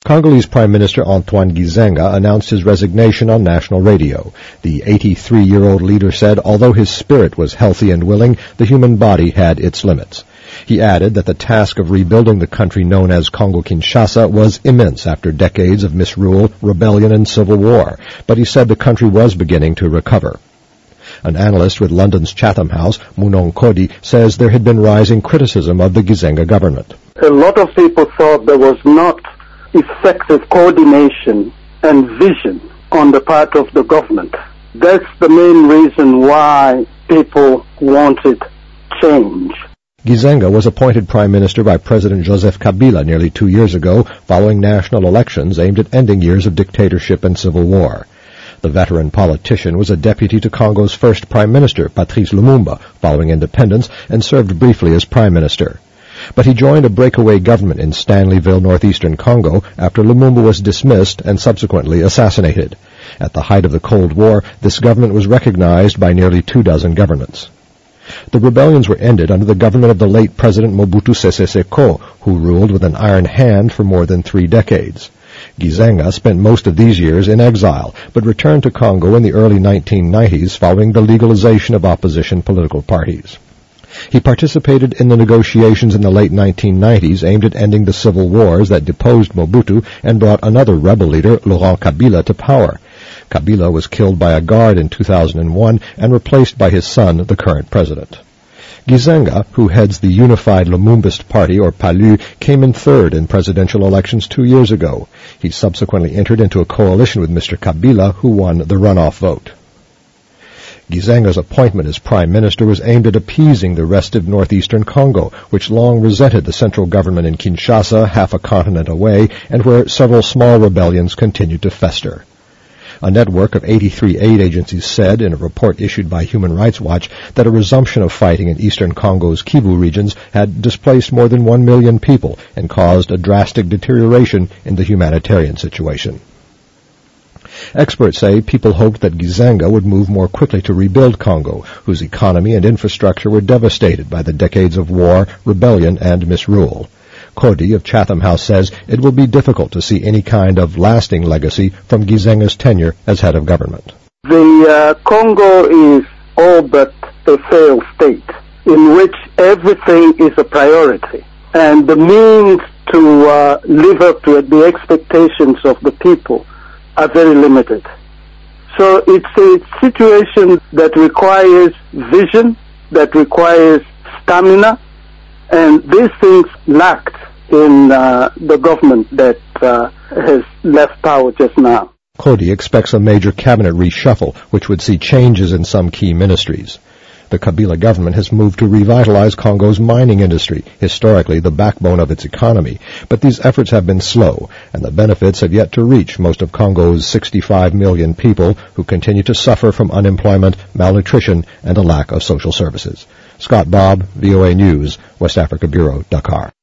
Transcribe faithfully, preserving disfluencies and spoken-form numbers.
Congolese Prime Minister Antoine Gizenga announced his resignation on national radio. The eighty-three-year-old leader said although his spirit was healthy and willing, the human body had its limits. He added that the task of rebuilding the country known as Congo-Kinshasa was immense after decades of misrule, rebellion, and civil war, but he said the country was beginning to recover. An analyst with London's Chatham House, Munong Kodi, says there had been rising criticism of the Gizenga government. A lot of people thought there was not effective coordination and vision on the part of the government. That's the main reason why people wanted change. Gizenga was appointed prime minister by President Joseph Kabila nearly two years ago, following national elections aimed at ending years of dictatorship and civil war. The veteran politician was a deputy to Congo's first prime minister, Patrice Lumumba, following independence, and served briefly as prime minister. But he joined a breakaway government in Stanleyville, northeastern Congo, after Lumumba was dismissed and subsequently assassinated. At the height of the Cold War, this government was recognized by nearly two dozen governments. The rebellions were ended under the government of the late President Mobutu Sese Seko, who ruled with an iron hand for more than three decades. Gizenga spent most of these years in exile, but returned to Congo in the early nineteen nineties following the legalization of opposition political parties. He participated in the negotiations in the late nineteen nineties aimed at ending the civil wars that deposed Mobutu and brought another rebel leader, Laurent Kabila, to power. Kabila was killed by a guard in two thousand one and replaced by his son, the current president. Gizenga, who heads the Unified Lumumbist Party, or PALU, came in third in presidential elections two years ago. He subsequently entered into a coalition with Mister Kabila, who won the runoff vote. Gizenga's appointment as prime minister was aimed at appeasing the restive northeastern Congo, which long resented the central government in Kinshasa, half a continent away, and where several small rebellions continued to fester. A network of eighty-three aid agencies said in a report issued by Human Rights Watch that a resumption of fighting in eastern Congo's Kivu regions had displaced more than one million people and caused a drastic deterioration in the humanitarian situation. Experts say people hoped that Gizenga would move more quickly to rebuild Congo, whose economy and infrastructure were devastated by the decades of war, rebellion, and misrule. Kodi of Chatham House says it will be difficult to see any kind of lasting legacy from Gizenga's tenure as head of government. The uh, Congo is all but a failed state in which everything is a priority, and the means to uh, live up to the expectations of the people are very limited. So it's a situation that requires vision, that requires stamina, and these things lacked in uh, the government that uh, has left power just now. Kodi expects a major cabinet reshuffle, which would see changes in some key ministries. The Kabila government has moved to revitalize Congo's mining industry, historically the backbone of its economy, but these efforts have been slow, and the benefits have yet to reach most of Congo's sixty-five million people who continue to suffer from unemployment, malnutrition, and a lack of social services. Scott Bobb, V O A News, West Africa Bureau, Dakar.